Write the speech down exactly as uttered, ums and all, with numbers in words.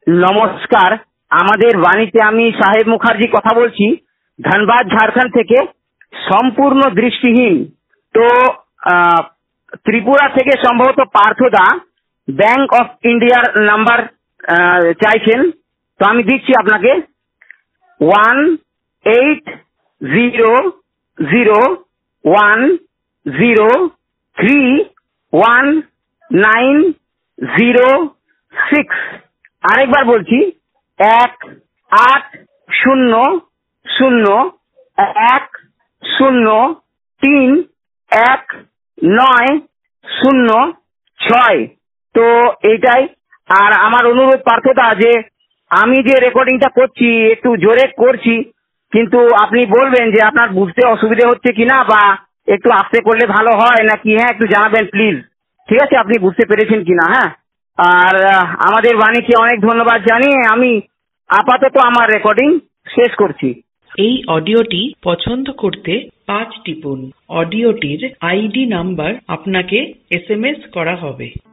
নমস্কার, আমাদের বাণীতে আমি সাহেব মুখার্জি কথা বলছি, ধানবাদ ঝাড়খণ্ড থেকে। সম্পূর্ণ দৃষ্টিহীন। তো আহ, ত্রিপুরা থেকে সম্ভবত পার্থদা ব্যাংক অফ ইন্ডিয়ার নাম্বার চাইছেন, তো আমি দিচ্ছি আপনাকে। One eight zero zero one zero three one nine zero six. আরেকবার বলছি, এক আট শূন্য শূন্য এক শূন্য তিন এক নয় শূন্য ছয়। তো এইটাই। আর আমার অনুরোধ পার্থদা, যে আমি যে রেকর্ডিংটা করছি একটু জোরে করছি, কিন্তু আপনি বলবেন যে আপনার বুঝতে অসুবিধে হচ্ছে কিনা, বা একটু আস্তে করলে ভালো হয় নাকি। হ্যাঁ, একটু জানাবেন প্লিজ। ঠিক আছে, আপনি বুঝতে পেরেছেন কিনা। হ্যাঁ। আর আহ, আমাদের বাণীকে অনেক ধন্যবাদ জানিয়ে আমি আপাতত আমার রেকর্ডিং শেষ করছি। এই অডিওটি পছন্দ করতে পাঁচ টিপুন। অডিওটির আইডি নাম্বার আপনাকে এস এম এস করা হবে।